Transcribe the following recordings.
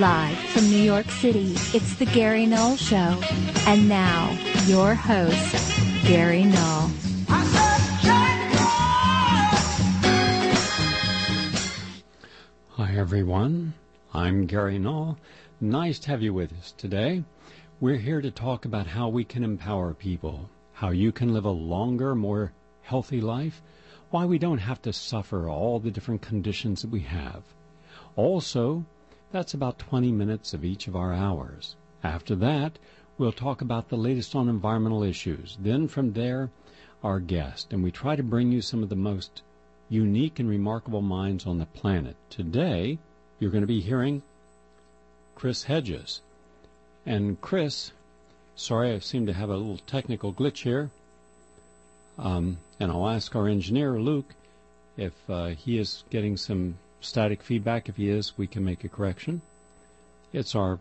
Live from New York City, it's the Gary Null Show. And now, your host, Gary Null. Hi, everyone. I'm Gary Null. Nice to have you with us today. We're here to talk about how we can empower people, how you can live a longer, more healthy life, why we don't have to suffer all the different conditions that we have. Also, that's about 20 minutes of each of our hours. After that, we'll talk about the latest on environmental issues. Then from there, our guest. And we try to bring you some of the most unique and remarkable minds on the planet. Today, you're going to be hearing Chris Hedges. And Chris, sorry, I seem to have a little technical glitch here. And I'll ask our engineer, Luke, if he is getting some static feedback. If he is, we can make a correction. There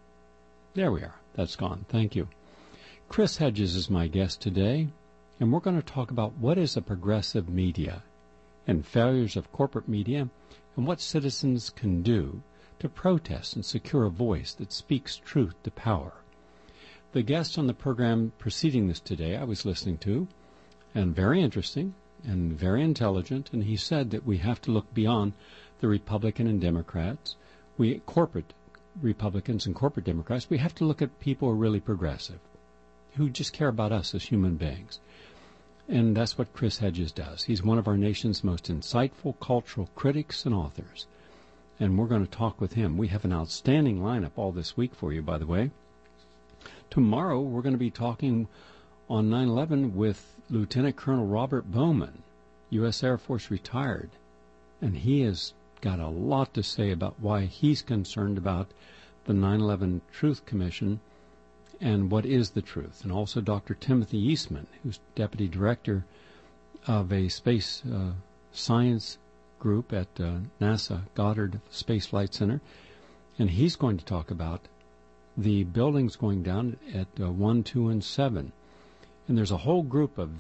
we are. That's gone. Thank you. Chris Hedges is my guest today, and we're going to talk about what is a progressive media and failures of corporate media and what citizens can do to protest and secure a voice that speaks truth to power. The guest on the program preceding this today I was listening to, and very interesting and very intelligent, and he said that we have to look beyond the Republican and Democrats, corporate Republicans and corporate Democrats. We have to look at people who are really progressive, who just care about us as human beings. And that's what Chris Hedges does. He's one of our nation's most insightful cultural critics and authors. And we're going to talk with him. We have an outstanding lineup all this week for you, by the way. Tomorrow, we're going to be talking on 9/11 with Lieutenant Colonel Robert Bowman, U.S. Air Force retired. And he has got a lot to say about why he's concerned about the 9/11 Truth Commission and what is the truth. And also Dr. Timothy Eastman, who's Deputy Director of a space science group at NASA Goddard Space Flight Center. And he's going to talk about the buildings going down at 1, 2, and 7. And there's a whole group of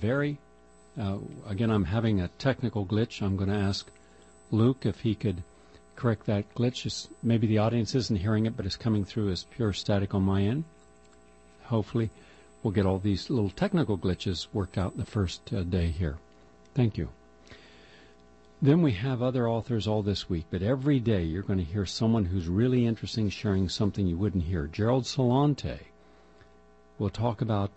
again, I'm having a technical glitch. I'm going to ask Luke if he could correct that glitch. Maybe the audience isn't hearing it, but it's coming through as pure static on my end. Hopefully we'll get all these little technical glitches worked out in the first day here. Thank you. Then we have other authors all this week, but every day you're going to hear someone who's really interesting sharing something you wouldn't hear. Gerald Celente will talk about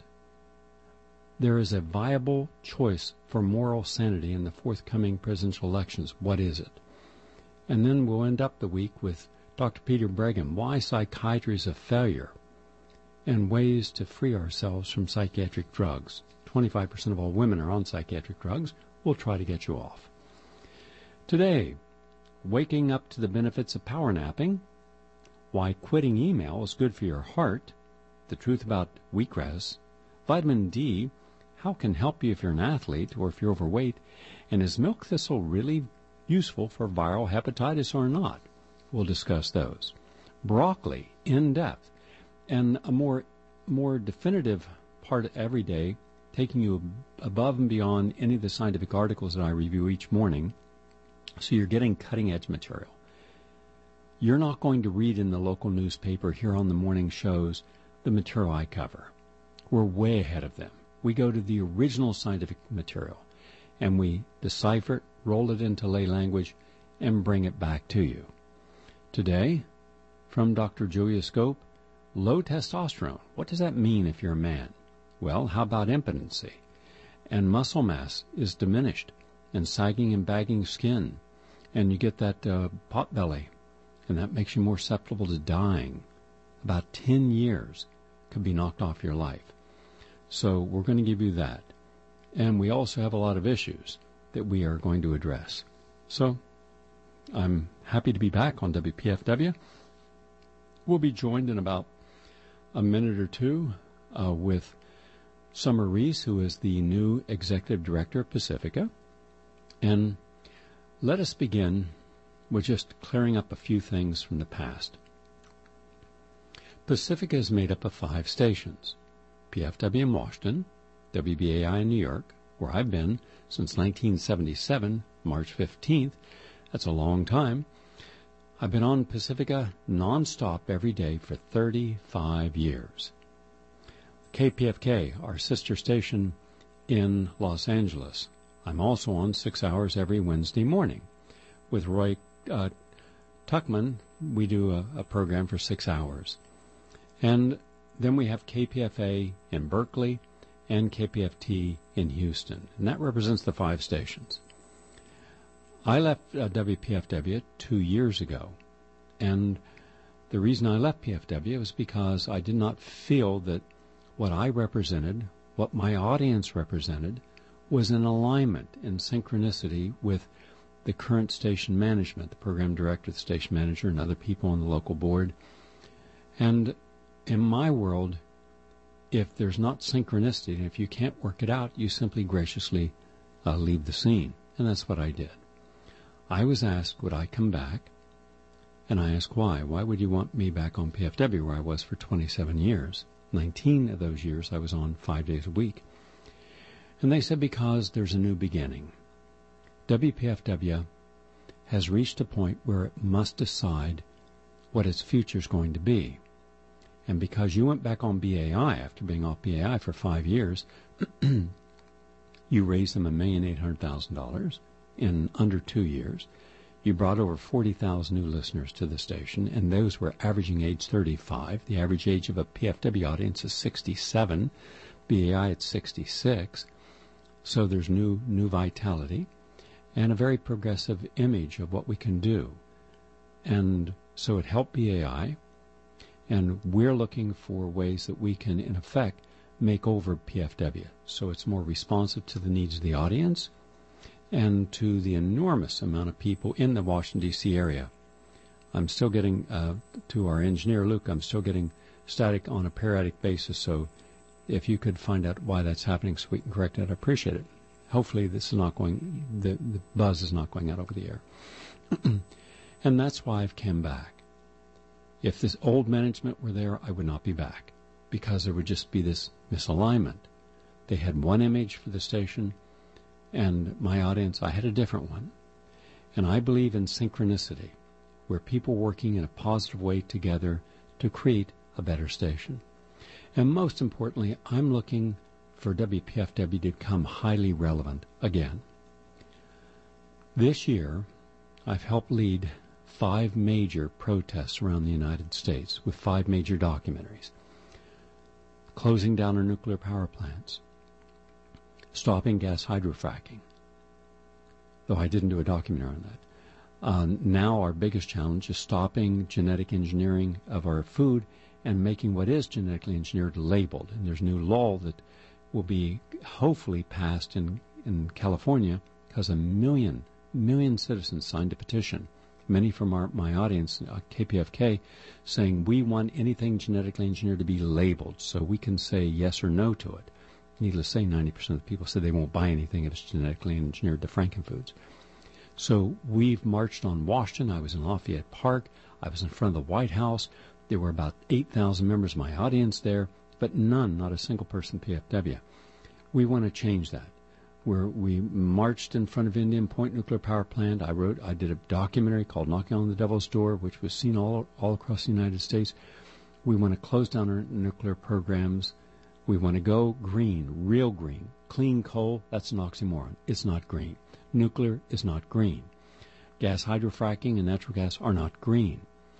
there is a viable choice for moral sanity in the forthcoming presidential elections. What is it? And then we'll end up the week with Dr. Peter Breggin, Why Psychiatry is a Failure, and ways to free ourselves from psychiatric drugs. 25% of all women are on psychiatric drugs. We'll try to get you off. Today, waking up to the benefits of power napping, why quitting email is good for your heart, the truth about wheatgrass, vitamin D, how can help you if you're an athlete or if you're overweight, and is milk thistle really useful for viral hepatitis or not? We'll discuss those. Broccoli, in depth, and a more definitive part every day, taking you above and beyond any of the scientific articles that I review each morning, so you're getting cutting-edge material. You're not going to read in the local newspaper here on the morning shows the material I cover. We're way ahead of them. We go to the original scientific material, and we decipher it, roll it into lay language, and bring it back to you. Today, from Dr. Julia Scope, low testosterone. What does that mean if you're a man? Well, how about impotency? And muscle mass is diminished, and sagging and bagging skin, and you get that pot belly, and that makes you more susceptible to dying. About 10 years could be knocked off your life. So we're going to give you that. And we also have a lot of issues that we are going to address. So I'm happy to be back on WPFW. We'll be joined in about a minute or two with Summer Reese, who is the new Executive Director of Pacifica. And let us begin with just clearing up a few things from the past. Pacifica is made up of 5 stations. PFW in Washington, WBAI in New York, where I've been since 1977, March 15th. That's a long time. I've been on Pacifica nonstop every day for 35 years. KPFK, our sister station in Los Angeles. I'm also on 6 hours every Wednesday morning. With Roy Tuckman, we do a program for 6 hours. And then we have KPFA in Berkeley and KPFT in Houston. And that represents the 5 stations. I left WPFW 2 years ago. And the reason I left PFW was because I did not feel that what I represented, what my audience represented, was in alignment, in synchronicity with the current station management, the program director, the station manager, and other people on the local board. And in my world, if there's not synchronicity, and if you can't work it out, you simply graciously leave the scene. And that's what I did. I was asked, would I come back? And I asked why. Why would you want me back on PFW, where I was for 27 years? 19 of those years I was on 5 days a week. And they said, because there's a new beginning. WPFW has reached a point where it must decide what its future is going to be. And because you went back on BAI after being off BAI for 5 years, you raised them $1,800,000 in under 2 years. You brought over 40,000 new listeners to the station, and those were averaging age 35. The average age of a PFW audience is 67. BAI at 66. So there's new vitality and a very progressive image of what we can do. And so it helped BAI, and we're looking for ways that we can, in effect, make over PFW so it's more responsive to the needs of the audience and to the enormous amount of people in the Washington, D.C. area. I'm still getting, to our engineer, Luke, I'm still getting static on a periodic basis, so if you could find out why that's happening so we can correct it, I'd appreciate it. Hopefully this is not going, the buzz is not going out over the air. And that's why I've come back. If this old management were there, I would not be back, because there would just be this misalignment. They had one image for the station, and my audience, I had a different one. And I believe in synchronicity, where people working in a positive way together to create a better station. And most importantly, I'm looking for WPFW to become highly relevant again. This year, I've helped lead 5 major protests around the United States with 5 major documentaries. Closing down our nuclear power plants. Stopping gas hydrofracking, though I didn't do a documentary on that. Now our biggest challenge is stopping genetic engineering of our food and making what is genetically engineered labeled. And there's a new law that will be hopefully passed in California, because a million citizens signed a petition, many from my audience, KPFK, saying we want anything genetically engineered to be labeled so we can say yes or no to it. Needless to say, 90% of the people said they won't buy anything if it's genetically engineered to Frankenfoods. So we've marched on Washington. I was in Lafayette Park. I was in front of the White House. There were about 8,000 members of my audience there, but none, not a single person, PFW. We want to change that. We marched in front of Indian Point Nuclear Power Plant. I did a documentary called Knocking on the Devil's Door, which was seen all across the United States. We want to close down our nuclear programs. We want to go green, real green. Clean coal, that's an oxymoron. It's not green. Nuclear is not green. Gas hydrofracking and natural gas are not green.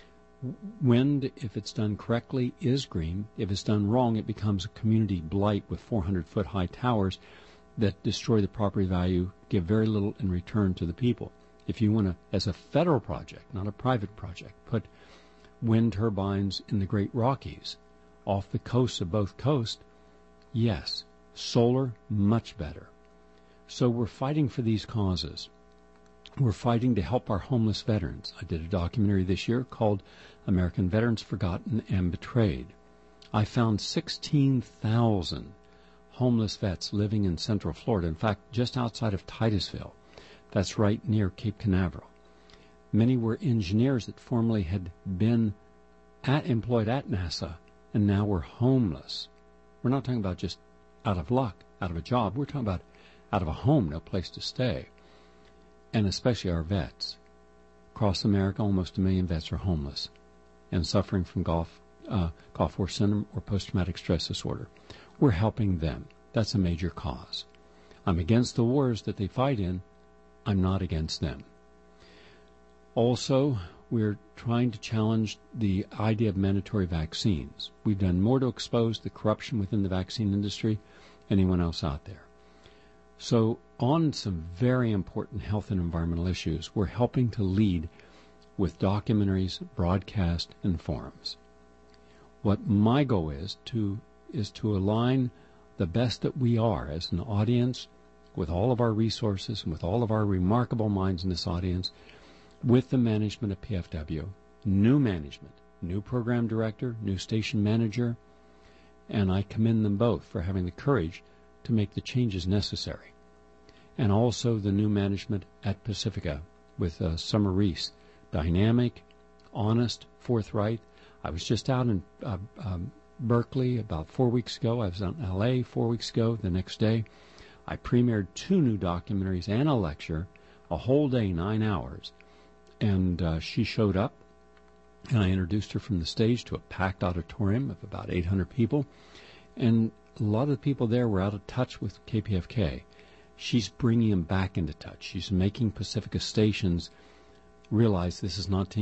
Wind, if it's done correctly, is green. If it's done wrong, it becomes a community blight with 400-foot high towers that destroy the property value, give very little in return to the people. If you want to, as a federal project, not a private project, put wind turbines in the Great Rockies off the coasts of both coasts, yes. Solar, much better. So we're fighting for these causes. We're fighting to help our homeless veterans. I did a documentary this year called American Veterans Forgotten and Betrayed. I found 16,000 homeless vets living in Central Florida, in fact, just outside of Titusville. That's right near Cape Canaveral. Many were engineers that formerly had been employed at NASA and now were homeless. We're not talking about just out of luck, out of a job. We're talking about out of a home, no place to stay. And especially our vets. Across America, almost 1 million vets are homeless and suffering from Gulf War syndrome or post-traumatic stress disorder. We're helping them. That's a major cause. I'm against the wars that they fight in. I'm not against them. Also, we're trying to challenge the idea of mandatory vaccines. We've done more to expose the corruption within the vaccine industry than anyone else out there. So on some very important health and environmental issues, we're helping to lead with documentaries, broadcast, and forums. What my goal is to align the best that we are as an audience with all of our resources and with all of our remarkable minds in this audience with the management of PFW, new management, new program director, new station manager, and I commend them both for having the courage to make the changes necessary. And also the new management at Pacifica with Summer Reese, dynamic, honest, forthright. I was just out in Berkeley about 4 weeks ago. I was out in LA 4 weeks ago. The next day, I premiered 2 new documentaries and a lecture, a whole day, 9 hours. And she showed up, and I introduced her from the stage to a packed auditorium of about 800 people. And a lot of the people there were out of touch with KPFK. She's bringing them back into touch. She's making Pacifica stations realize this is not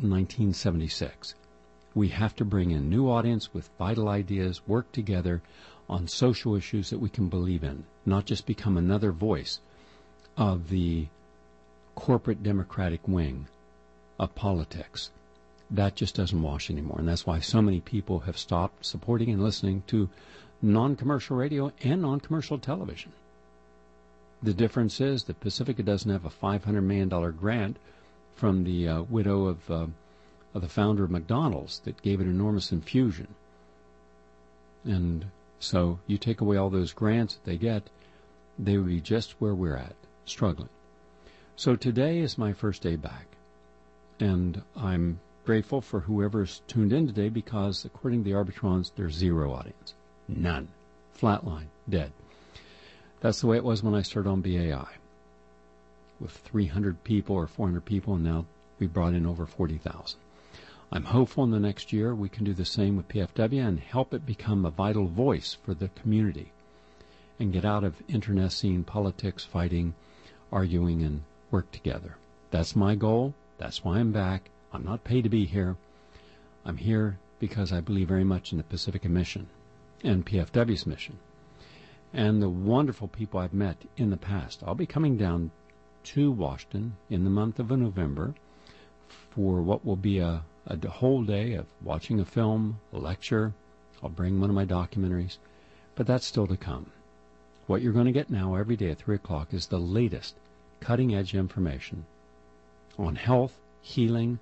1976. We have to bring in new audience with vital ideas, work together on social issues that we can believe in, not just become another voice of the corporate democratic wing of politics. That just doesn't wash anymore, and that's why so many people have stopped supporting and listening to non-commercial radio and non-commercial television. The difference is that Pacifica doesn't have a $500 million grant from the widow of the founder of McDonald's that gave it enormous infusion. And so you take away all those grants that they get, they would be just where we're at, struggling. So today is my first day back, and I'm grateful for whoever's tuned in today because, according to the Arbitrons, there's zero audience. None. Flatline. Dead. That's the way it was when I started on BAI, with 300 people or 400 people, and now we brought in over 40,000. I'm hopeful in the next year we can do the same with PFW and help it become a vital voice for the community and get out of internecine politics, fighting, arguing, and work together. That's my goal. That's why I'm back. I'm not paid to be here. I'm here because I believe very much in the Pacifica mission and PFW's mission and the wonderful people I've met in the past. I'll be coming down to Washington in the month of November for what will be a whole day of watching a film, a lecture. I'll bring one of my documentaries, but that's still to come. What you're going to get now every day at 3 o'clock is the latest cutting-edge information on health, healing,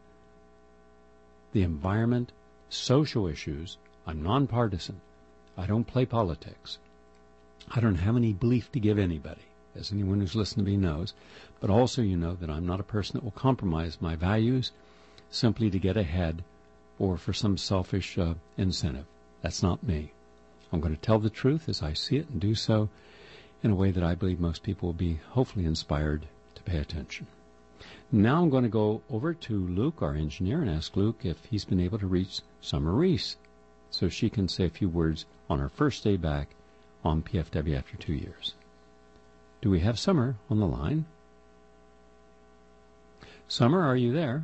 the environment, social issues. I'm nonpartisan. I don't play politics. I don't have any belief to give anybody, as anyone who's listened to me knows, but also you know that I'm not a person that will compromise my values simply to get ahead or for some selfish incentive. That's not me. I'm going to tell the truth as I see it and do so in a way that I believe most people will be hopefully inspired to pay attention. Now I'm going to go over to Luke, our engineer, and ask Luke if he's been able to reach Summer Reese so she can say a few words on her first day back on PFW after 2 years. Do we have Summer on the line? Summer, are you there?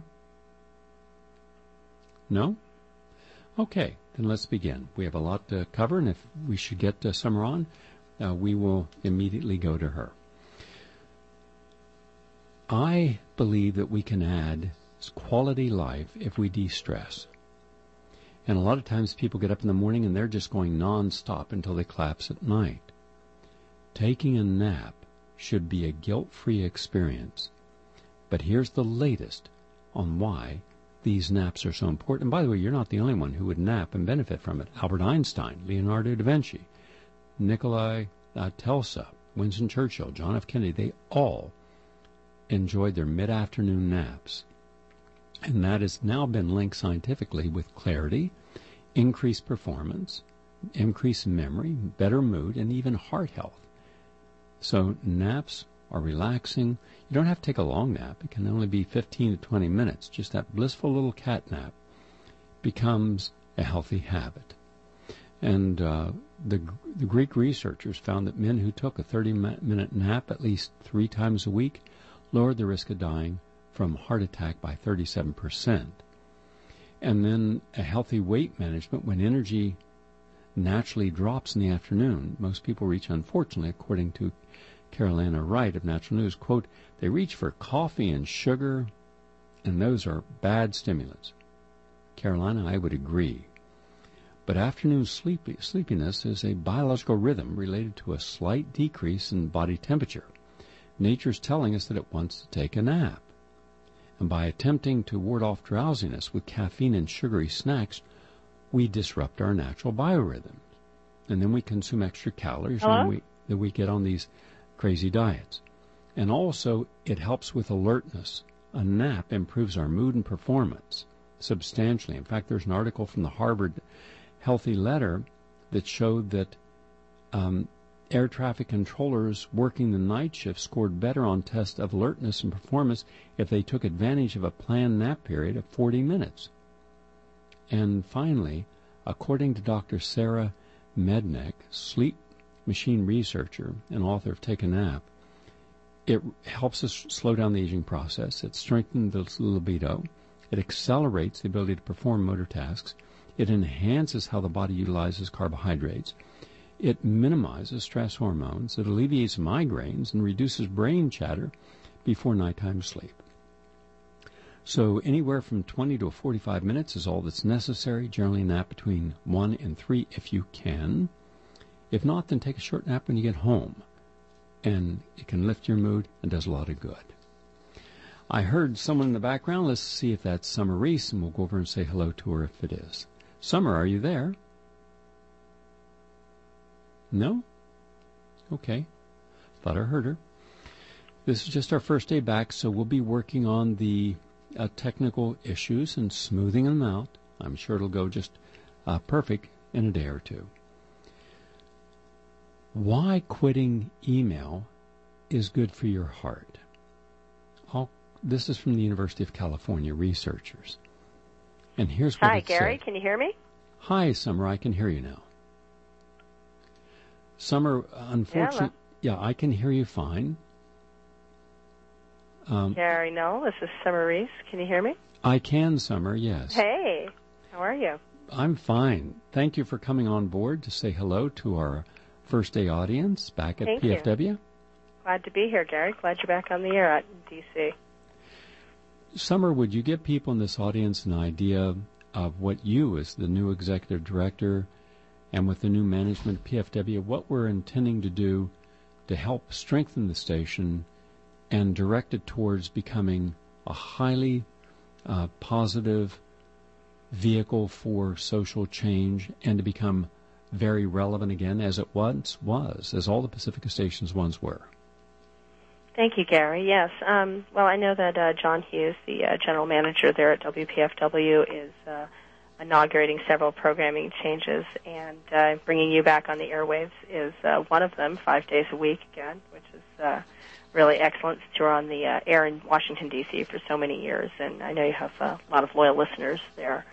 No? Okay, then let's begin. We have a lot to cover, and if we should get Summer on, we will immediately go to her. I believe that we can add quality life if we de-stress. And a lot of times people get up in the morning and they're just going non-stop until they collapse at night. Taking a nap should be a guilt-free experience. But here's the latest on why these naps are so important. And by the way, you're not the only one who would nap and benefit from it. Albert Einstein, Leonardo da Vinci, Nikola Tesla, Winston Churchill, John F. Kennedy, they all enjoyed their mid-afternoon naps. And that has now been linked scientifically with clarity, increased performance, increased memory, better mood, and even heart health. So naps or relaxing. You don't have to take a long nap. It can only be 15 to 20 minutes. Just that blissful little cat nap becomes a healthy habit. And the Greek researchers found that men who took a 30-minute nap at least 3 times a week lowered the risk of dying from heart attack by 37%. And then a healthy weight management, when energy naturally drops in the afternoon, most people reach, unfortunately, according to Carolina Wright of Natural News, quote, they reach for coffee and sugar, and those are bad stimulants. Carolina, I would agree. But afternoon sleepiness is a biological rhythm related to a slight decrease in body temperature. Nature's telling us that it wants to take a nap. And by attempting to ward off drowsiness with caffeine and sugary snacks, we disrupt our natural biorhythms. And then we consume extra calories, and then we get on these crazy diets. And also, it helps with alertness. A nap improves our mood and performance substantially. In fact, there's an article from the Harvard Healthy Letter that showed that air traffic controllers working the night shift scored better on tests of alertness and performance if they took advantage of a planned nap period of 40 minutes. And finally, according to Dr. Sarah Mednick, sleep machine researcher and author of Take a Nap, it helps us slow down the aging process. It strengthens the libido. It accelerates the ability to perform motor tasks. It enhances how the body utilizes carbohydrates. It minimizes stress hormones. It alleviates migraines and reduces brain chatter before nighttime sleep. So anywhere from 20 to 45 minutes is all that's necessary. Generally nap between 1 and 3 if you can. If not, then take a short nap when you get home. And it can lift your mood and does a lot of good. I heard someone in the background. Let's see if that's Summer Reese, and we'll go over and say hello to her if it is. Summer, are you there? No? Okay. Thought I heard her. This is just our first day back, so we'll be working on the technical issues and smoothing them out. I'm sure it'll go just perfect in a day or two. Why quitting email is good for your heart. This is from the University of California researchers. And here's what Hi, it Gary. said. Can you hear me? Hi, Summer. I can hear you now. Summer, unfortunately, yeah, I can hear you fine. Gary, no. This is Summer Reese. Can you hear me? I can, Summer, yes. Hey, how are you? I'm fine. Thank you for coming on board to say hello to our first day audience back at Thank PFW. You. Glad to be here, Gary. Glad you're back on the air at DC. Summer, would you give people in this audience an idea of what you, as the new executive director and with the new management of PFW, what we're intending to do to help strengthen the station and direct it towards becoming a highly positive vehicle for social change and to become very relevant again as it once was, as all the Pacifica stations once were? Thank you, Gary. Yes. Well, I know that John Hughes, the general manager there at WPFW, is inaugurating several programming changes, and bringing you back on the airwaves is one of them, 5 days a week again, which is really excellent since you're on the air in Washington, D.C. for so many years, and I know you have a lot of loyal listeners there.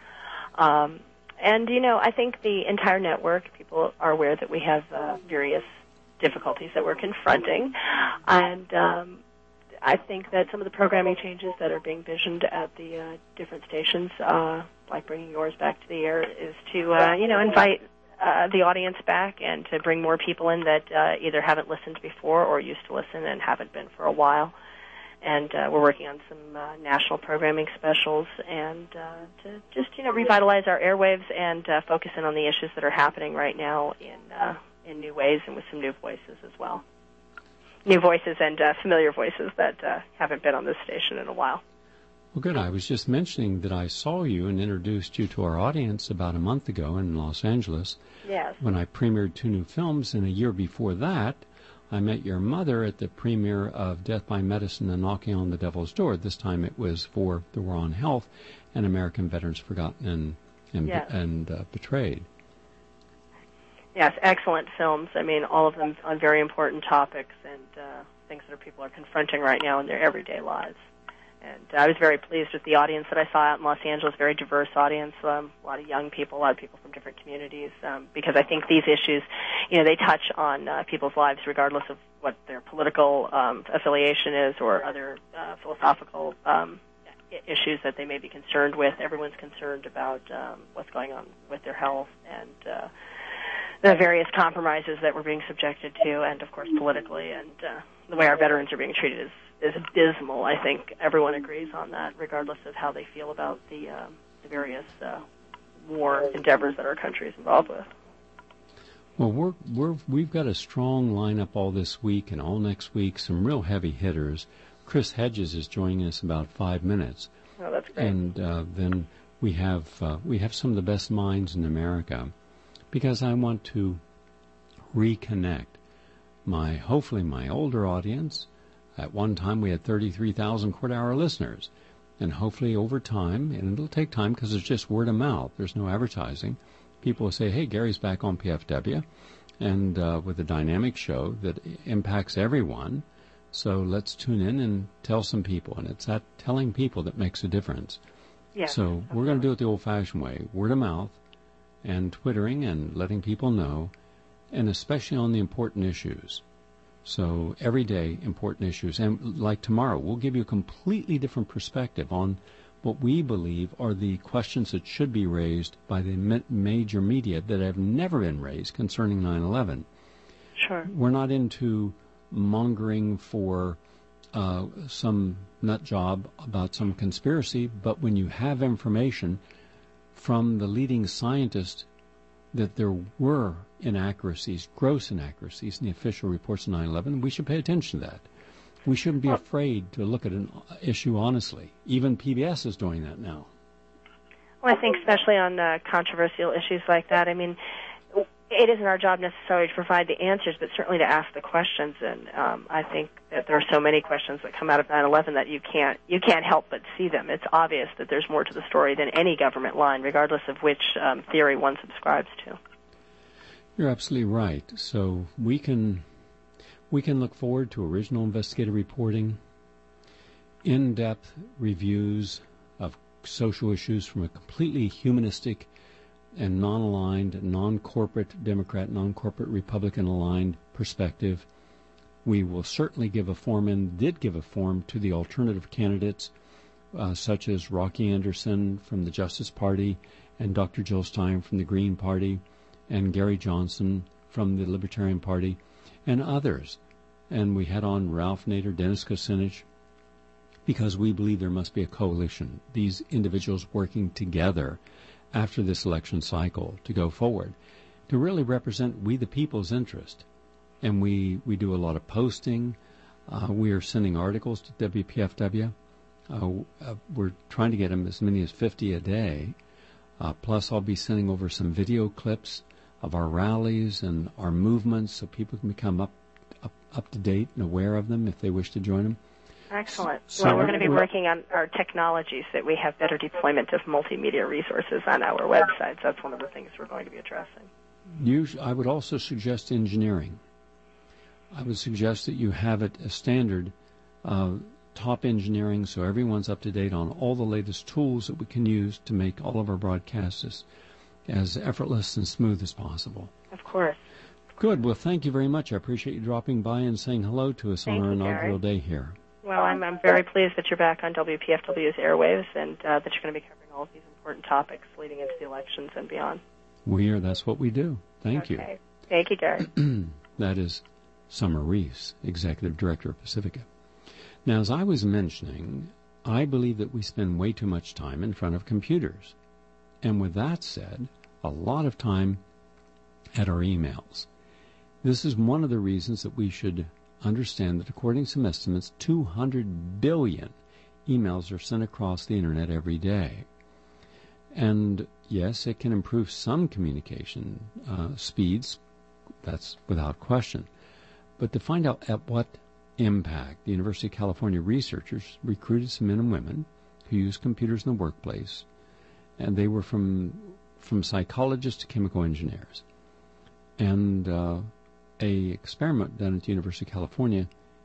And, you know, I think the entire network, people are aware that we have various difficulties that we're confronting, and I think that some of the programming changes that are being visioned at the different stations, like bringing yours back to the air, is to, invite the audience back and to bring more people in that either haven't listened before or used to listen and haven't been for a while. And we're working on some national programming specials and to just, revitalize our airwaves and focus in on the issues that are happening right now in new ways and with some new voices as well. New voices and familiar voices that haven't been on this station in a while. Well, good. I was just mentioning that I saw you and introduced you to our audience about a month ago in Los Angeles. Yes. When I premiered 2 new films, and a year before that, I met your mother at the premiere of Death by Medicine and Knocking on the Devil's Door. This time it was for the War on Health and American Veterans Forgotten and Betrayed. Yes, excellent films. I mean, all of them on very important topics, and things that people are confronting right now in their everyday lives. And I was very pleased with the audience that I saw out in Los Angeles, very diverse audience, a lot of young people, a lot of people from different communities, because I think these issues, they touch on people's lives regardless of what their political affiliation is or other philosophical issues that they may be concerned with. Everyone's concerned about what's going on with their health and the various compromises that we're being subjected to, and, of course, politically, and the way our veterans are being treated is abysmal. I think everyone agrees on that, regardless of how they feel about the various war endeavors that our country is involved with. Well, we've got a strong lineup all this week and all next week, some real heavy hitters. Chris Hedges is joining us about 5 minutes. Oh, that's great. And then we have some of the best minds in America, because I want to reconnect hopefully my older audience. At one time, we had 33,000 quarter-hour listeners, and hopefully over time, and it'll take time because it's just word of mouth. There's no advertising. People will say, hey, Gary's back on PFW, and with a dynamic show that impacts everyone, so let's tune in and tell some people. And it's that telling people that makes a difference. Yes, so we're going to do it the old-fashioned way, word of mouth, and twittering and letting people know, and especially on the important issues. So everyday important issues. And like tomorrow, we'll give you a completely different perspective on what we believe are the questions that should be raised by the major media that have never been raised concerning 9/11. Sure. We're not into mongering for some nut job about some conspiracy, but when you have information from the leading scientists that there were inaccuracies, gross inaccuracies in the official reports of 9/11, we should pay attention to that. We shouldn't be afraid to look at an issue honestly. Even PBS is doing that now. Well, I think especially on controversial issues like that, I mean, it isn't our job necessarily to provide the answers, but certainly to ask the questions. And I think that there are so many questions that come out of 9/11 that you can't help but see them. It's obvious that there's more to the story than any government line, regardless of which theory one subscribes to. You're absolutely right. So we can look forward to original investigative reporting, in-depth reviews of social issues from a completely humanistic and non-aligned, non-corporate Democrat, non-corporate Republican-aligned perspective. We will certainly give a forum, and did give a forum, to the alternative candidates, such as Rocky Anderson from the Justice Party, and Dr. Jill Stein from the Green Party, and Gary Johnson from the Libertarian Party, and others. And we had on Ralph Nader, Dennis Kucinich, because we believe there must be a coalition, these individuals working together after this election cycle to go forward, to really represent we the people's interest. And we do a lot of posting. We are sending articles to WPFW. We're trying to get them as many as 50 a day. Plus, I'll be sending over some video clips of our rallies and our movements so people can become up to date and aware of them if they wish to join them. Excellent. So well, we're going to be working on our technology so that we have better deployment of multimedia resources on our websites. That's one of the things we're going to be addressing. I would also suggest engineering. I would suggest that you have it as standard, top engineering, so everyone's up to date on all the latest tools that we can use to make all of our broadcasts as effortless and smooth as possible. Of course. Good. Well, thank you very much. I appreciate you dropping by and saying hello to us on our inaugural day here. Well, I'm very pleased that you're back on WPFW's airwaves and that you're going to be covering all of these important topics leading into the elections and beyond. That's what we do. Thank you. Thank you, Gary. That is Summer Reese, Executive Director of Pacifica. Now, as I was mentioning, I believe that we spend way too much time in front of computers. And with that said, a lot of time at our emails. This is one of the reasons that we should understand that according to some estimates, 200 billion emails are sent across the Internet every day. And yes, it can improve some communication speeds. That's without question. But to find out at what impact, the University of California researchers recruited some men and women who use computers in the workplace, and they were from psychologists to chemical engineers. And a experiment done at the University of California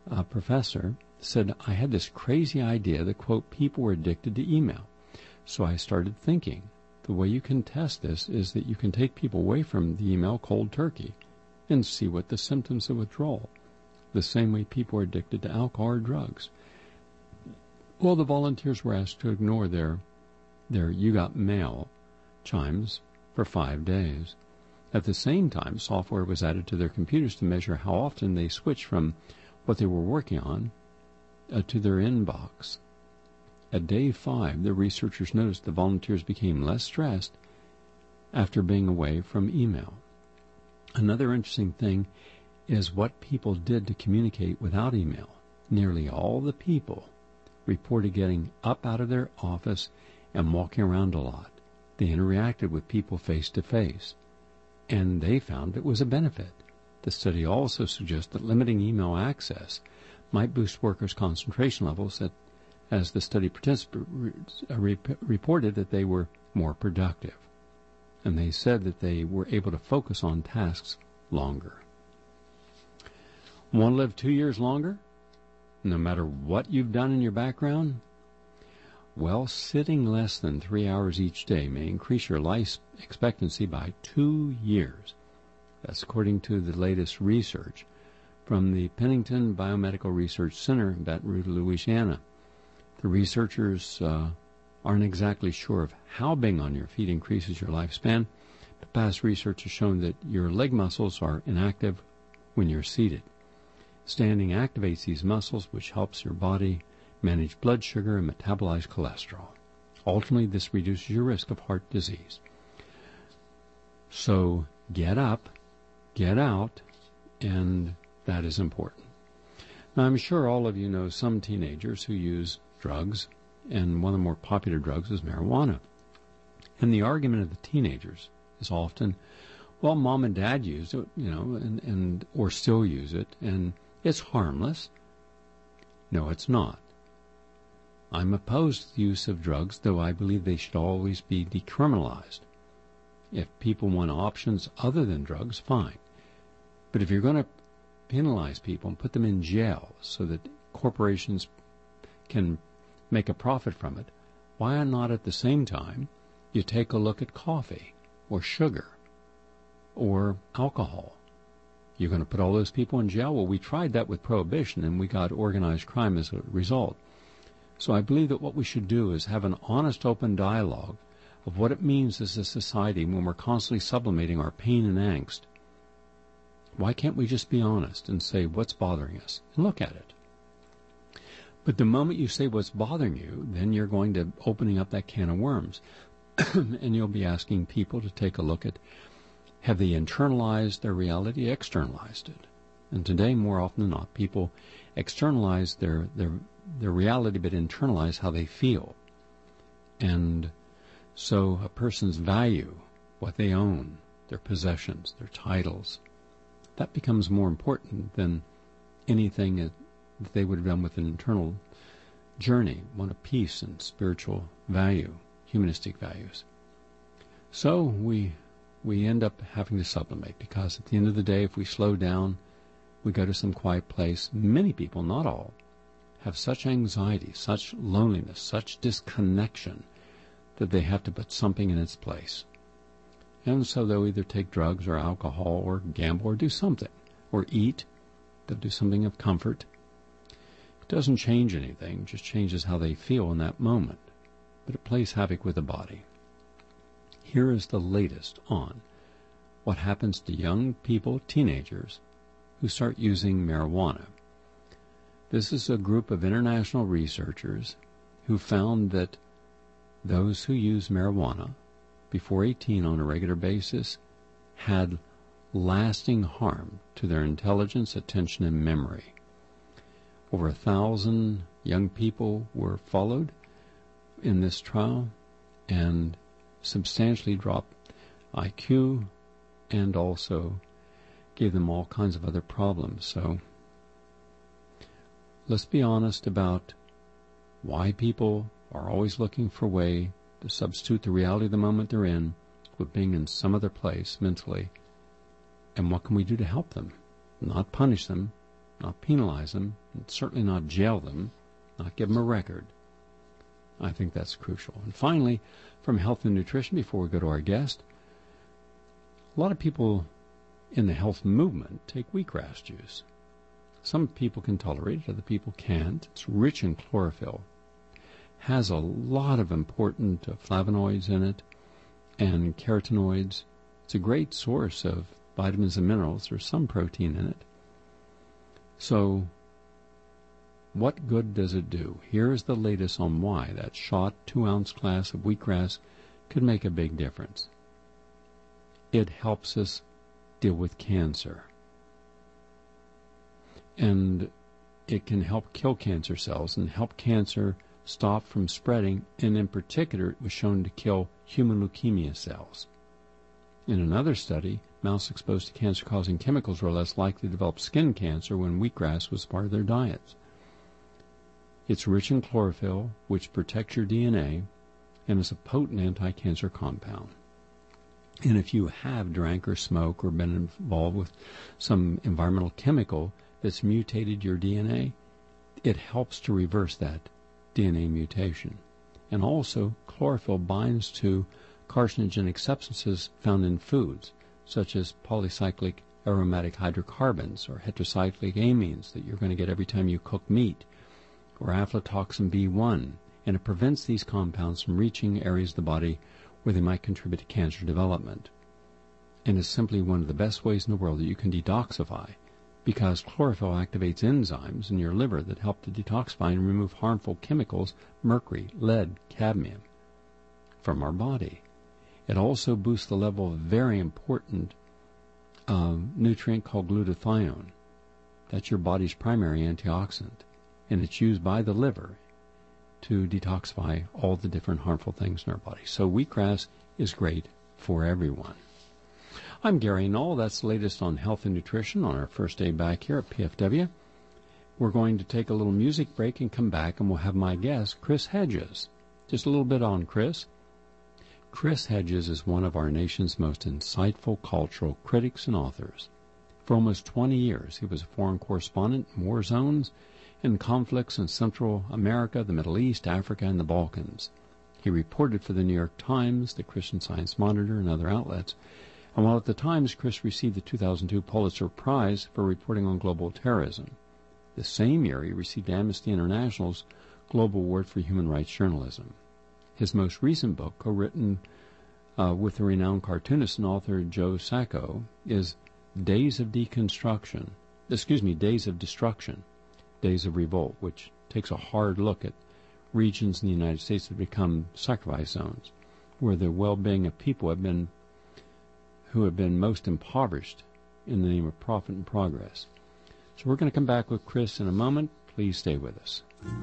professor, said, I had this crazy idea that, quote, people were addicted to email. So I started thinking, the way you can test this is that you can take people away from the email cold turkey and see what the symptoms of withdrawal. The same way people are addicted to alcohol or drugs. Well, the volunteers were asked to ignore their you got mail chimes for 5 days. At the same time, software was added to their computers to measure how often they switched from what they were working on to their inbox. At day 5, the researchers noticed the volunteers became less stressed after being away from email. Another interesting thing is what people did to communicate without email. Nearly all the people reported getting up out of their office and walking around a lot. They interacted with people face to face, and they found it was a benefit. The study also suggests that limiting email access might boost workers' concentration levels, as the study participants reported that they were more productive. And they said that they were able to focus on tasks longer. Want to live 2 years longer, no matter what you've done in your background? Well, sitting less than 3 hours each day may increase your life expectancy by 2 years. That's according to the latest research from the Pennington Biomedical Research Center in Baton Rouge, Louisiana. The researchers aren't exactly sure of how being on your feet increases your lifespan, but past research has shown that your leg muscles are inactive when you're seated. Standing activates these muscles, which helps your body manage blood sugar and metabolize cholesterol. Ultimately, this reduces your risk of heart disease. So get up, get out, and that is important. Now, I'm sure all of you know some teenagers who use drugs, and one of the more popular drugs is marijuana. And the argument of the teenagers is often, well, mom and dad use it, and or still use it, and it's harmless. No, it's not. I'm opposed to the use of drugs, though I believe they should always be decriminalized. If people want options other than drugs, fine. But if you're going to penalize people and put them in jail so that corporations can make a profit from it, why not at the same time you take a look at coffee or sugar or alcohol? You're going to put all those people in jail? Well, we tried that with Prohibition, and we got organized crime as a result. So I believe that what we should do is have an honest, open dialogue of what it means as a society when we're constantly sublimating our pain and angst. Why can't we just be honest and say what's bothering us and look at it? But the moment you say what's bothering you, then you're going to opening up that can of worms. And you'll be asking people to take a look at, have they internalized their reality, externalized it? And today, more often than not, people externalize their reality but internalize how they feel. And so a person's value, what they own, their possessions, their titles, that becomes more important than anything that they would have done with an internal journey, one of peace and spiritual value, humanistic values. So we end up having to sublimate, because at the end of the day, if we slow down, we go to some quiet place. Many people, not all, have such anxiety, such loneliness, such disconnection that they have to put something in its place. And so they'll either take drugs or alcohol or gamble or do something, or eat. They'll do something of comfort. It doesn't change anything, it just changes how they feel in that moment. But it plays havoc with the body. Here is the latest on what happens to young people, teenagers, who start using marijuana. This is a group of international researchers who found that those who use marijuana before 18 on a regular basis had lasting harm to their intelligence, attention, and memory. Over 1,000 young people were followed in this trial and substantially dropped IQ and also gave them all kinds of other problems. So let's be honest about why people are always looking for a way to substitute the reality of the moment they're in with being in some other place mentally, and what can we do to help them? Not punish them, not penalize them, and certainly not jail them, not give them a record. I think that's crucial. And finally, from health and nutrition, before we go to our guest, a lot of people in the health movement take wheatgrass juice. Some people can tolerate it, other people can't. It's rich in chlorophyll, has a lot of important flavonoids in it and carotenoids. It's a great source of vitamins and minerals. There's some protein in it. So what good does it do? Here's the latest on why that shot 2-ounce glass of wheatgrass could make a big difference. It helps us deal with cancer. And it can help kill cancer cells and help cancer stop from spreading, and in particular it was shown to kill human leukemia cells. In another study, mouse exposed to cancer-causing chemicals were less likely to develop skin cancer when wheatgrass was part of their diets. It's rich in chlorophyll, which protects your DNA, and is a potent anti-cancer compound. And if you have drank or smoked or been involved with some environmental chemical that's mutated your DNA, it helps to reverse that DNA mutation. And also, chlorophyll binds to carcinogenic substances found in foods, such as polycyclic aromatic hydrocarbons or heterocyclic amines that you're going to get every time you cook meat, or aflatoxin B1, and it prevents these compounds from reaching areas of the body where they might contribute to cancer development. And is simply one of the best ways in the world that you can detoxify, because chlorophyll activates enzymes in your liver that help to detoxify and remove harmful chemicals, mercury, lead, cadmium, from our body. It also boosts the level of a very important nutrient called glutathione. That's your body's primary antioxidant, and it's used by the liver to detoxify all the different harmful things in our body. So wheatgrass is great for everyone. I'm Gary Null. That's the latest on health and nutrition on our first day back here at PFW. We're going to take a little music break and come back, and we'll have my guest, Chris Hedges. Just a little bit on Chris. Chris Hedges is one of our nation's most insightful cultural critics and authors. For almost 20 years, he was a foreign correspondent in war zones and conflicts in Central America, the Middle East, Africa, and the Balkans. He reported for the New York Times, the Christian Science Monitor, and other outlets. And while at the Times, Chris received the 2002 Pulitzer Prize for reporting on global terrorism. The same year, he received Amnesty International's Global Award for Human Rights Journalism. His most recent book, co-written with the renowned cartoonist and author Joe Sacco, is Days of Destruction, Days of Revolt, which takes a hard look at regions in the United States that become sacrifice zones, where the well-being of people who have been most impoverished in the name of profit and progress. So we're going to come back with Chris in a moment. Please stay with us.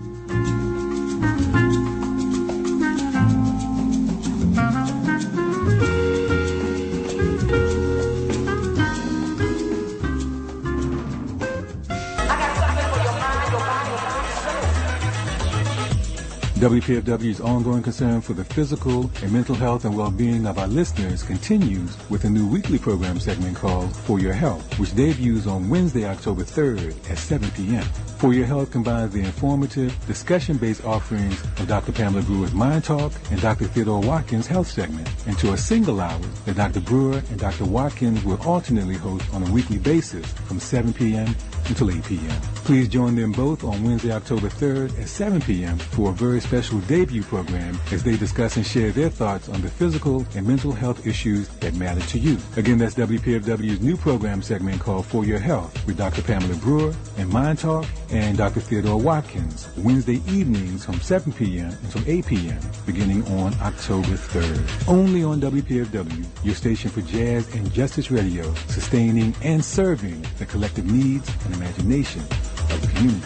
WPFW's ongoing concern for the physical and mental health and well-being of our listeners continues with a new weekly program segment called For Your Health, which debuts on Wednesday, October 3rd at 7 p.m. For Your Health combines the informative, discussion-based offerings of Dr. Pamela Brewer's Mind Talk and Dr. Theodore Watkins' Health segment into a single hour that Dr. Brewer and Dr. Watkins will alternately host on a weekly basis from 7 p.m. until 8 p.m. Please join them both on Wednesday, October 3rd at 7 p.m. for a very special debut program as they discuss and share their thoughts on the physical and mental health issues that matter to you. Again, that's WPFW's new program segment called For Your Health with Dr. Pamela Brewer and Mind Talk and Dr. Theodore Watkins, Wednesday evenings from 7 p.m. until 8 p.m. beginning on October 3rd. Only on WPFW, your station for jazz and justice radio, sustaining and serving the collective needs and imagination of the community.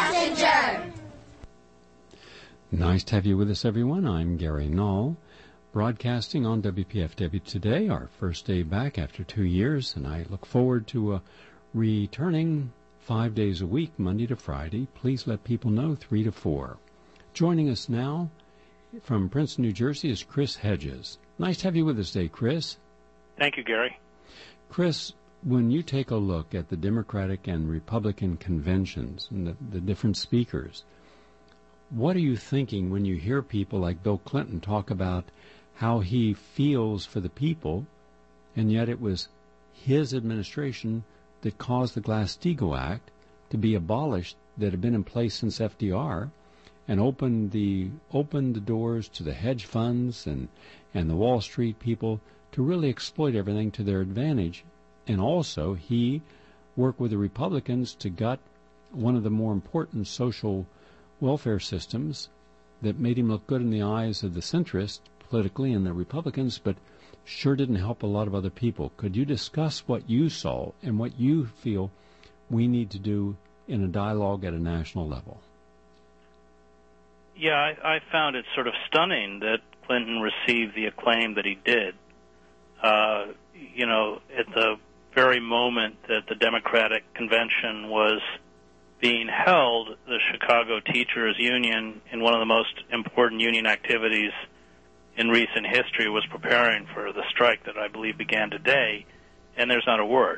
Nice to have you with us, everyone. I'm Gary Null. broadcasting on WPFW today, our first day back after 2 years, and I look forward to returning 5 days a week, Monday to Friday. Please let people know 3 to 4. Joining us now from Princeton, New Jersey is Chris Hedges. Nice to have you with us today, Chris. Thank you, Gary. Chris, when you take a look at the Democratic and Republican conventions and the different speakers, what are you thinking when you hear people like Bill Clinton talk about how he feels for the people, and yet it was his administration that caused the Glass-Steagall Act to be abolished that had been in place since FDR, and opened the doors to the hedge funds and the Wall Street people to really exploit everything to their advantage. And also, he worked with the Republicans to gut one of the more important social welfare systems that made him look good in the eyes of the centrists politically and the Republicans, but sure didn't help a lot of other people. Could you discuss what you saw and what you feel we need to do in a dialogue at a national level? Yeah, I found it sort of stunning that Clinton received the acclaim that he did. At the very moment that the Democratic Convention was being held, the Chicago Teachers Union, in one of the most important union activities in recent history, was preparing for the strike that I believe began today, and there's not a word.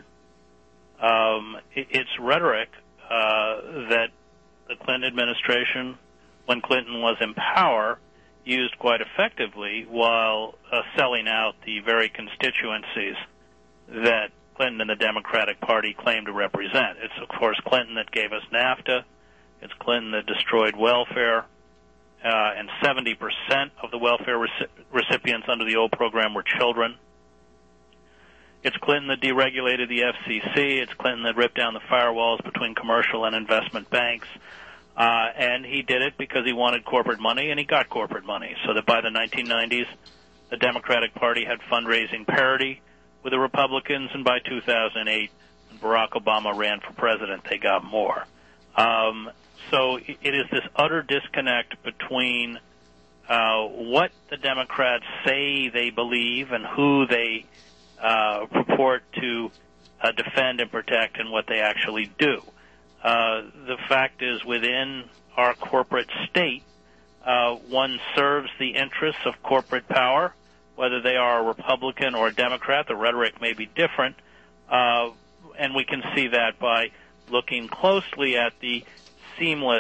It's rhetoric that the Clinton administration, when Clinton was in power, used quite effectively while selling out the very constituencies that Clinton and the Democratic Party claim to represent. It's, of course, Clinton that gave us NAFTA. It's Clinton that destroyed welfare. And 70% of the welfare recipients under the old program were children. It's Clinton that deregulated the FCC. It's Clinton that ripped down the firewalls between commercial and investment banks. And he did it because he wanted corporate money, and he got corporate money, so that by the 1990s, the Democratic Party had fundraising parity with the Republicans, and by 2008, when Barack Obama ran for president, they got more. So it is this utter disconnect between what the Democrats say they believe and who they purport to defend and protect and what they actually do. The fact is, within our corporate state, one serves the interests of corporate power, whether they are a Republican or a Democrat. The rhetoric may be different, and we can see that by looking closely at the seamless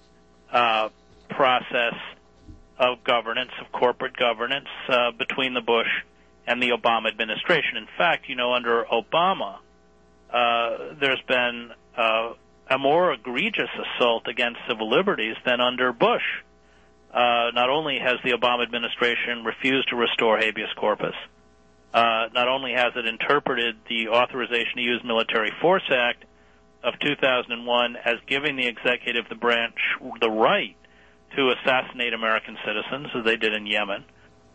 process of governance, of corporate governance, between the Bush and the Obama administration. In fact, under Obama, there's been a more egregious assault against civil liberties than under Bush. Not only has the Obama administration refused to restore habeas corpus, not only has it interpreted the Authorization to Use Military Force Act of 2001 as giving the executive branch the right to assassinate American citizens, as they did in Yemen.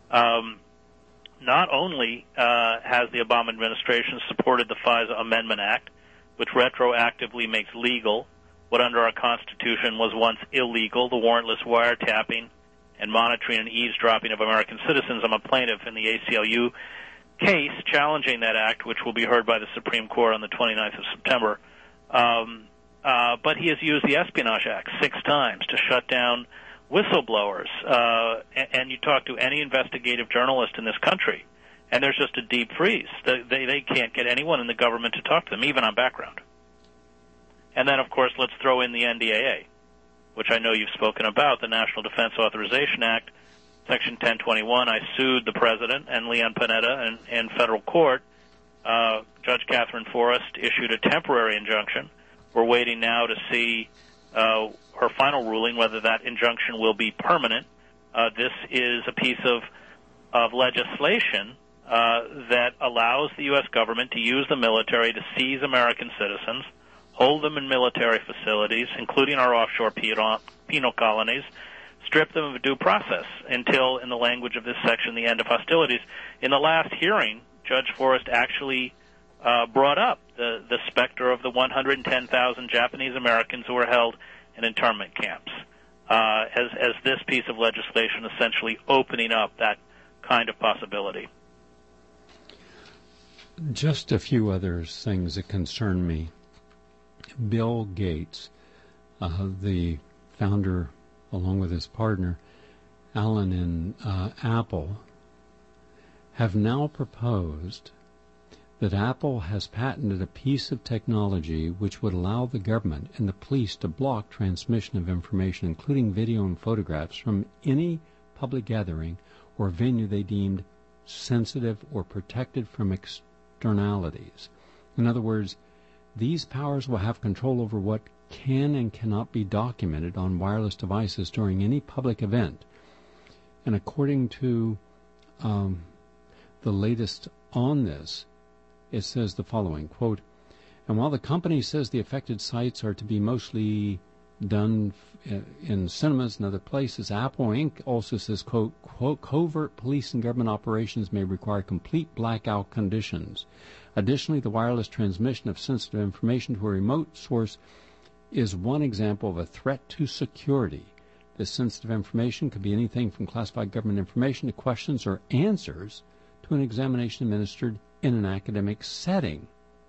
Not only has the Obama administration supported the FISA Amendment Act, which retroactively makes legal what under our Constitution was once illegal, the warrantless wiretapping and monitoring and eavesdropping of American citizens. I'm a plaintiff in the ACLU case challenging that act, which will be heard by the Supreme Court on the 29th of September. But he has used the Espionage Act 6 times to shut down whistleblowers. And you talk to any investigative journalist in this country, and there's just a deep freeze. They can't get anyone in the government to talk to them, even on background. And then, of course, let's throw in the NDAA, which I know you've spoken about, the National Defense Authorization Act, Section 1021. I sued the President and Leon Panetta in federal court. Judge Catherine Forrest issued a temporary injunction. We're waiting now to see her final ruling, whether that injunction will be permanent. This is a piece of legislation that allows the U.S. government to use the military to seize American citizens, hold them in military facilities, including our offshore penal colonies, strip them of due process until, in the language of this section, the end of hostilities. In the last hearing, Judge Forrest actually brought up the specter of the 110,000 Japanese Americans who were held in internment camps as this piece of legislation essentially opening up that kind of possibility. Just a few other things that concern me. Bill Gates, the founder, along with his partner, Alan in Apple, have now proposed that Apple has patented a piece of technology which would allow the government and the police to block transmission of information, including video and photographs, from any public gathering or venue they deemed sensitive or protected from externalities. In other words, these powers will have control over what can and cannot be documented on wireless devices during any public event. And according to the latest on this, it says the following, quote, and while the company says the affected sites are to be mostly done in cinemas and other places, Apple Inc. also says, quote, covert police and government operations may require complete blackout conditions. Additionally, the wireless transmission of sensitive information to a remote source is one example of a threat to security. This sensitive information could be anything from classified government information to questions or answers to an examination administered in an academic setting,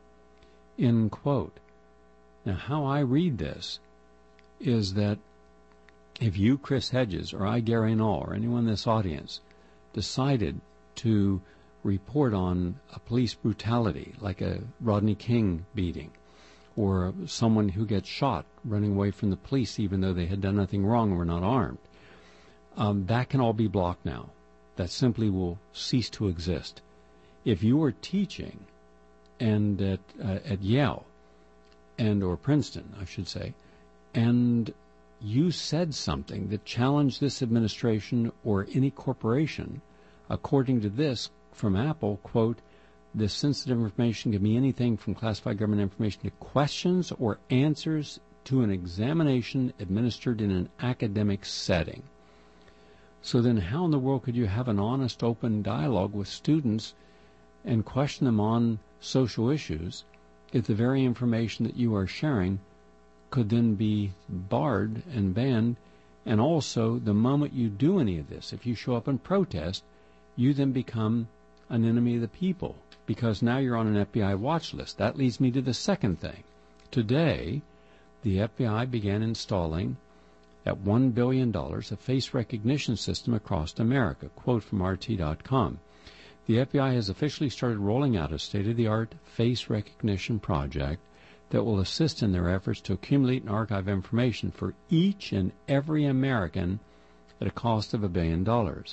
end quote. Now, how I read this is that if you, Chris Hedges, or I, Gary Null, or anyone in this audience decided to report on a police brutality, like a Rodney King beating, or someone who gets shot running away from the police even though they had done nothing wrong and were not armed, that can all be blocked now. That simply will cease to exist. If you were teaching and at Yale and or Princeton, I should say, and you said something that challenged this administration or any corporation, according to this from Apple, quote, this sensitive information can be anything from classified government information to questions or answers to an examination administered in an academic setting. So then how in the world could you have an honest, open dialogue with students and question them on social issues if the very information that you are sharing could then be barred and banned? And also, the moment you do any of this, if you show up and protest, you then become an enemy of the people, because now you're on an FBI watch list. That leads me to the second thing. Today, the FBI began installing at $1 billion a face recognition system across America. Quote from RT.com. The FBI has officially started rolling out a state-of-the-art face recognition project that will assist in their efforts to accumulate and archive information for each and every American at a cost of $1 billion.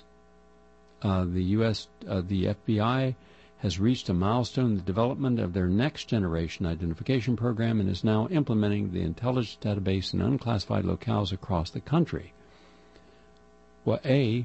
The FBI has reached a milestone in the development of their next-generation identification program and is now implementing the intelligence database in unclassified locales across the country. Well,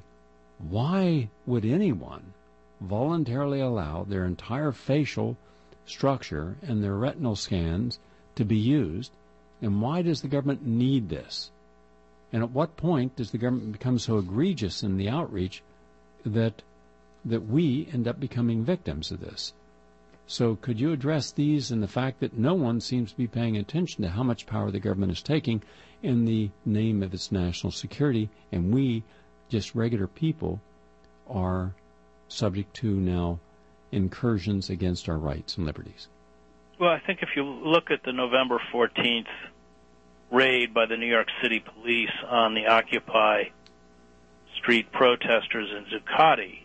why would anyone voluntarily allow their entire facial structure and their retinal scans to be used, and why does the government need this? And at what point does the government become so egregious in the outreach that we end up becoming victims of this? So could you address these and the fact that no one seems to be paying attention to how much power the government is taking in the name of its national security, and we, just regular people, are subject to now incursions against our rights and liberties? Well, I think if you look at the November 14th raid by the New York City police on the Occupy Street protesters in Zuccotti,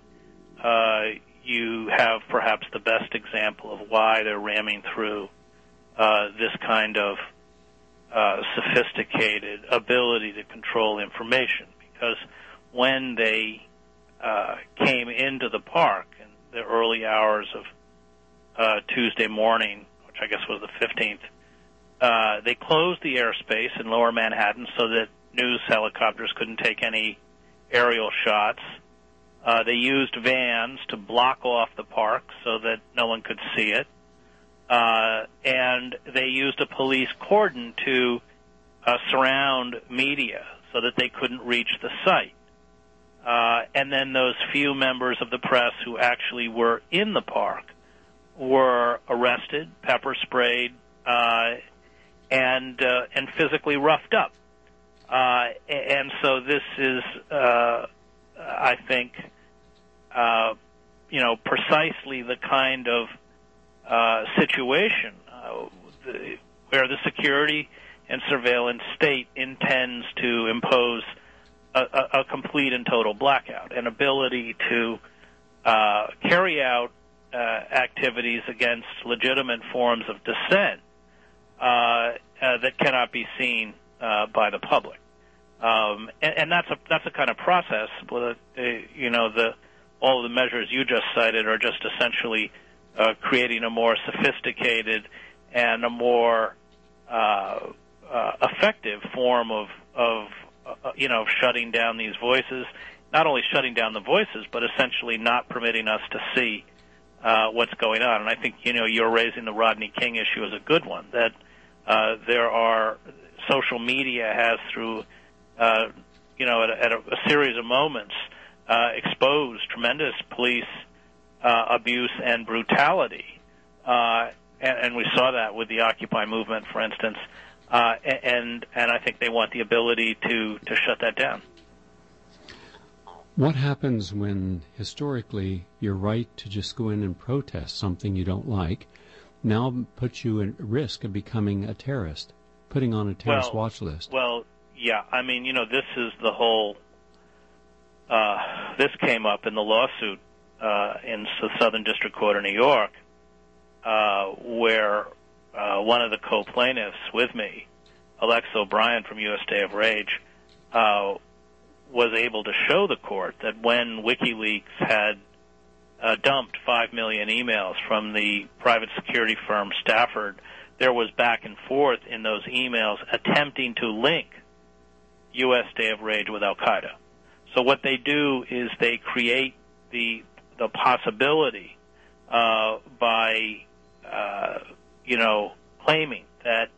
you have perhaps the best example of why they're ramming through this kind of sophisticated ability to control information. Because when they came into the park in the early hours of Tuesday morning, which I guess was the 15th, they closed the airspace in lower Manhattan so that news helicopters couldn't take any aerial shots. They used vans to block off the park so that no one could see it. And they used a police cordon to surround media so that they couldn't reach the site. And then those few members of the press who actually were in the park were arrested, pepper sprayed, and physically roughed up. And so this is, I think, precisely the kind of situation where the security and surveillance state intends to impose a complete and total blackout, an ability to carry out activities against legitimate forms of dissent that cannot be seen by the public, and that's a kind of process. But all of the measures you just cited are just essentially creating a more sophisticated and a more effective form of shutting down these voices. Not only shutting down the voices, but essentially not permitting us to see what's going on. And I think you're raising the Rodney King issue as a good one. That there are social media has through at a series of moments exposed tremendous police abuse and brutality, and we saw that with the Occupy movement, for instance. And I think they want the ability to shut that down. What happens when, historically, your right to just go in and protest something you don't like now puts you at risk of becoming a terrorist, putting on a terrorist watch list? Well, yeah. I mean, this is the whole... this came up in the lawsuit in the Southern District Court of New York, where one of the co-plaintiffs with me, Alexa O'Brien from US Day of Rage, was able to show the court that when WikiLeaks had dumped 5 million emails from the private security firm Stafford, there was back and forth in those emails attempting to link US Day of Rage with Al-Qaeda. So what they do is they create the possibility by claiming that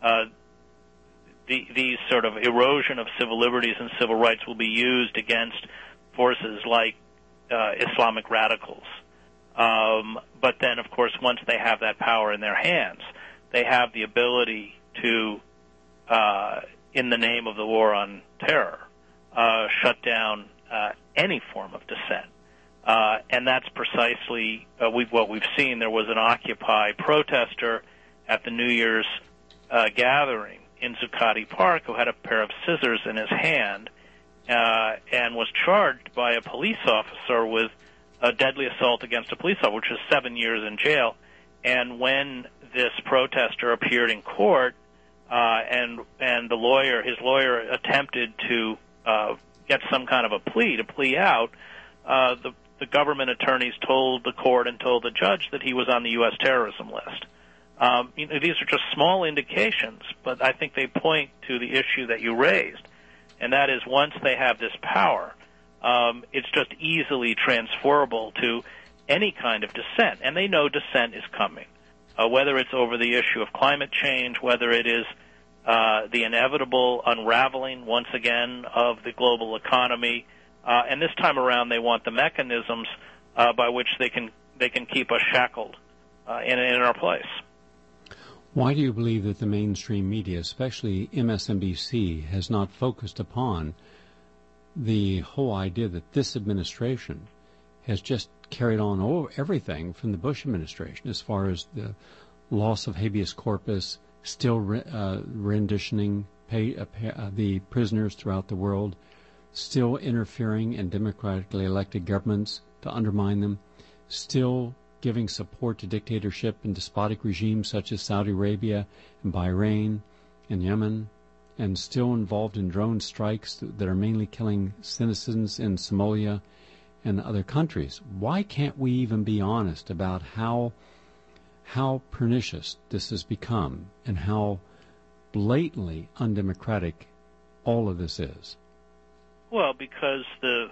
these sort of erosion of civil liberties and civil rights will be used against forces like Islamic radicals. But then, of course, once they have that power in their hands, they have the ability to, in the name of the war on terror, shut down any form of dissent. And that's precisely what we've seen. There was an Occupy protester at the New Year's gathering in Zuccotti Park who had a pair of scissors in his hand and was charged by a police officer with a deadly assault against a police officer, which is 7 years in jail. And when this protester appeared in court and his lawyer attempted to get some kind of a plea out, the government attorneys told the court and told the judge that he was on the U.S. terrorism list. These are just small indications, but I think they point to the issue that you raised, and that is once they have this power, it's just easily transferable to any kind of dissent, and they know dissent is coming, whether it's over the issue of climate change, whether it is the inevitable unraveling, once again, of the global economy, and this time around they want the mechanisms by which they can keep us shackled in our place. Why do you believe that the mainstream media, especially MSNBC, has not focused upon the whole idea that this administration has just carried on everything from the Bush administration as far as the loss of habeas corpus, still renditioning the prisoners throughout the world, still interfering in democratically elected governments to undermine them, still giving support to dictatorship and despotic regimes such as Saudi Arabia and Bahrain and Yemen, and still involved in drone strikes that are mainly killing citizens in Somalia and other countries? Why can't we even be honest about how pernicious this has become and how blatantly undemocratic all of this is? Well, because the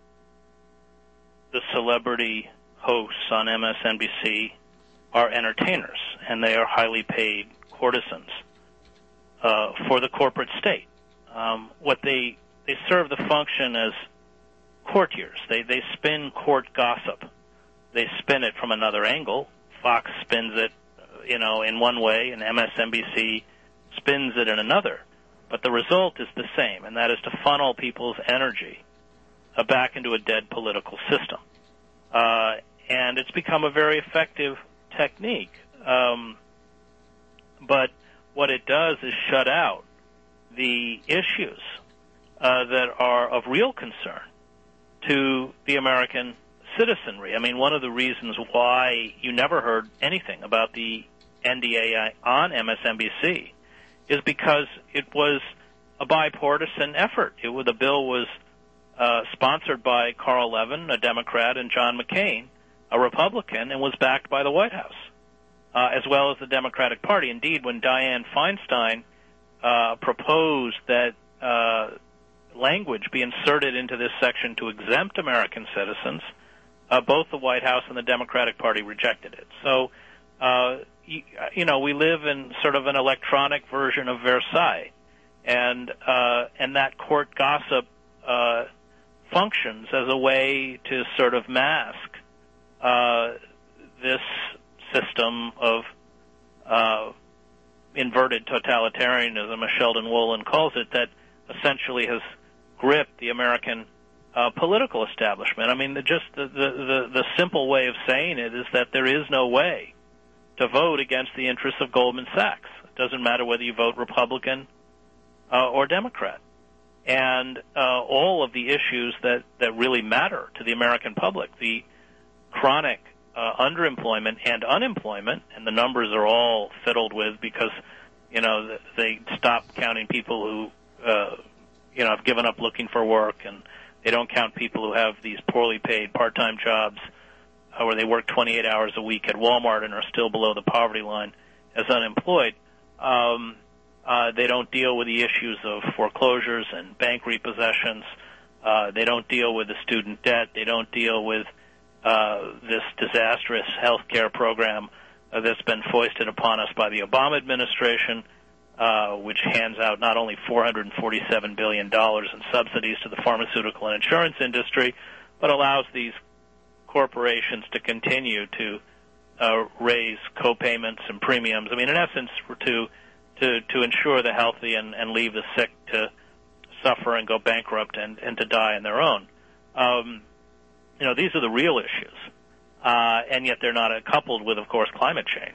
celebrity hosts on MSNBC are entertainers, and they are highly paid courtesans for the corporate state. What they serve the function as courtiers. They spin court gossip. They spin it from another angle. Fox spins it, in one way, and MSNBC spins it in another. But the result is the same, and that is to funnel people's energy back into a dead political system. and it's become a very effective technique. But what it does is shut out the issues that are of real concern to the American citizenry. I mean, one of the reasons why you never heard anything about the NDAA on MSNBC is because it was a bipartisan effort. The bill was sponsored by Carl Levin, a Democrat, and John McCain, a Republican, and was backed by the White House, as well as the Democratic Party. Indeed, when Dianne Feinstein proposed that language be inserted into this section to exempt American citizens, both the White House and the Democratic Party rejected it. So, we live in sort of an electronic version of Versailles, and that court gossip functions as a way to sort of mask this system of inverted totalitarianism, as Sheldon Wolin calls it, that essentially has gripped the American political establishment. I mean, the simple way of saying it is that there is no way to vote against the interests of Goldman Sachs. It doesn't matter whether you vote Republican or Democrat. And all of the issues that really matter to the American public, the chronic underemployment and unemployment, and the numbers are all fiddled with because, they stopped counting people who, have given up looking for work, and they don't count people who have these poorly paid part-time jobs where they work 28 hours a week at Walmart and are still below the poverty line as unemployed. They don't deal with the issues of foreclosures and bank repossessions. They don't deal with the student debt. They don't deal with this disastrous health care program that's been foisted upon us by the Obama administration, which hands out not only $447 billion in subsidies to the pharmaceutical and insurance industry, but allows these corporations to continue to raise co-payments and premiums. I mean, in essence, to ensure the healthy and leave the sick to suffer and go bankrupt and to die on their own. These are the real issues, and yet they're not coupled with, of course, climate change.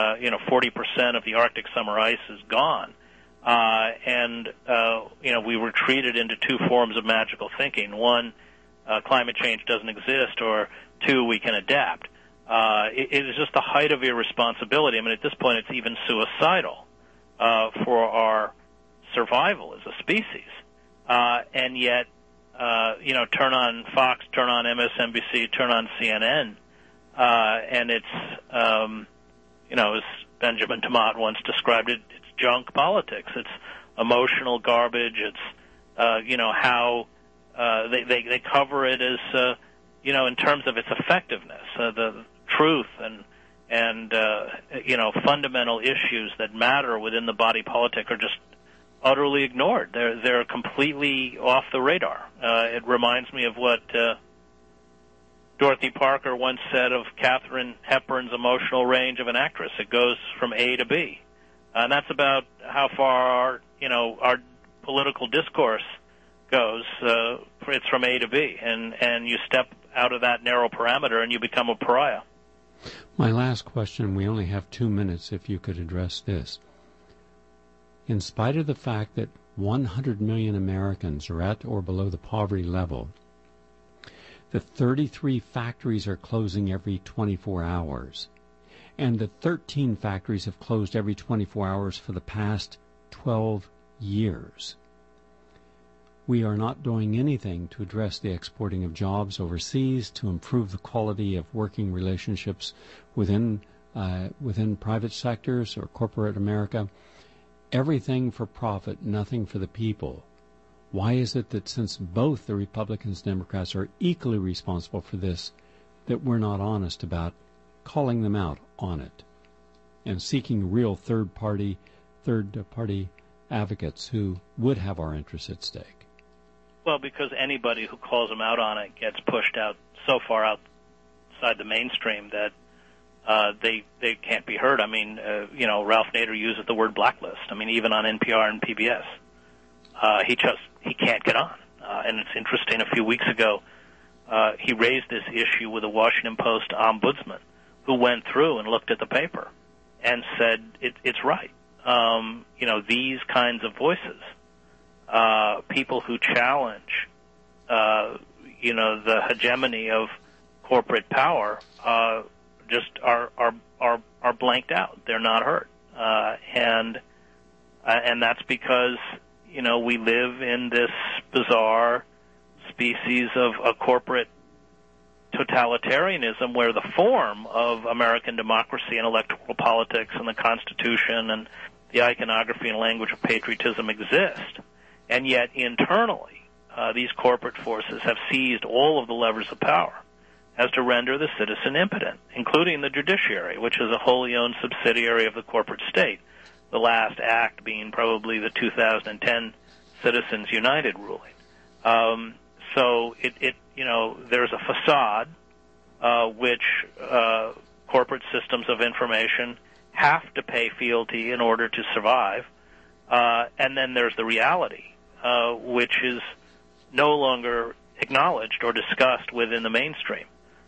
40% of the Arctic summer ice is gone, and we retreated into two forms of magical thinking. One, climate change doesn't exist, or two, we can adapt. It is just the height of irresponsibility. I mean, at this point, it's even suicidal for our survival as a species. And yet, turn on Fox, turn on MSNBC, turn on CNN, and it's, as Benjamin Tomat once described it, it's junk politics. It's emotional garbage. It's, how they cover it as, in terms of its effectiveness, the truth and fundamental issues that matter within the body politic are just utterly ignored. They're completely off the radar. It reminds me of what Dorothy Parker once said of Katharine Hepburn's emotional range of an actress. It goes from A to B, and that's about how far our political discourse goes. It's from A to B, and you step out of that narrow parameter and you become a pariah. My last question, we only have 2 minutes, if you could address this. In spite of the fact that 100 million Americans are at or below the poverty level, the 33 factories are closing every 24 hours, and the 13 factories have closed every 24 hours for the past 12 years. We are not doing anything to address the exporting of jobs overseas, to improve the quality of working relationships within private sectors or corporate America. Everything for profit, nothing for the people. Why is it that since both the Republicans and Democrats are equally responsible for this, that we're not honest about calling them out on it and seeking real third party advocates who would have our interests at stake? Well, because anybody who calls them out on it gets pushed out so far outside the mainstream that they can't be heard. I mean, Ralph Nader uses the word blacklist. I mean, even on NPR and PBS, he can't get on. And it's interesting. A few weeks ago, he raised this issue with a Washington Post ombudsman who went through and looked at the paper and said it's right. These kinds of voices, people who challenge, the hegemony of corporate power, just are blanked out. They're not heard, and that's because we live in this bizarre species of a corporate totalitarianism where the form of American democracy and electoral politics and the Constitution and the iconography and language of patriotism exist, and yet internally these corporate forces have seized all of the levers of power as to render the citizen impotent, including the judiciary, which is a wholly owned subsidiary of the corporate state, the last act being probably the 2010 Citizens United ruling. So there's a facade which corporate systems of information have to pay fealty in order to survive, and then there's the reality, which is no longer acknowledged or discussed within the mainstream.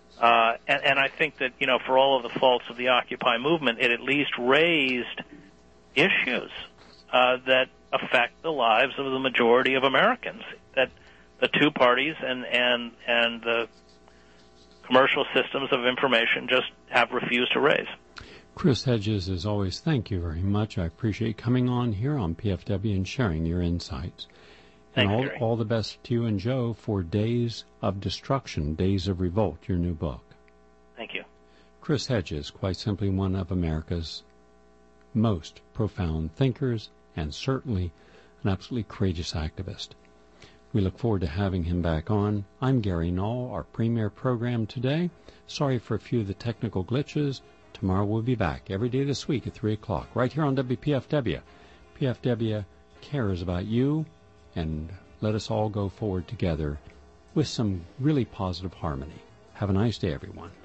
And I think that, for all of the faults of the Occupy movement, it at least raised issues that affect the lives of the majority of Americans, that the two parties and the commercial systems of information just have refused to raise. Chris Hedges, as always, thank you very much. I appreciate coming on here on PFW and sharing your insights. Thank and you, all the best to you and Joe for Days of Destruction, Days of Revolt, your new book. Thank you. Chris Hedges, quite simply one of America's most profound thinkers and certainly an absolutely courageous activist. We look forward to having him back on. I'm Gary Null, our premier program today. Sorry for a few of the technical glitches. Tomorrow we'll be back every day this week at 3 o'clock, right here on WPFW. PFW cares about you, and let us all go forward together with some really positive harmony. Have a nice day, everyone.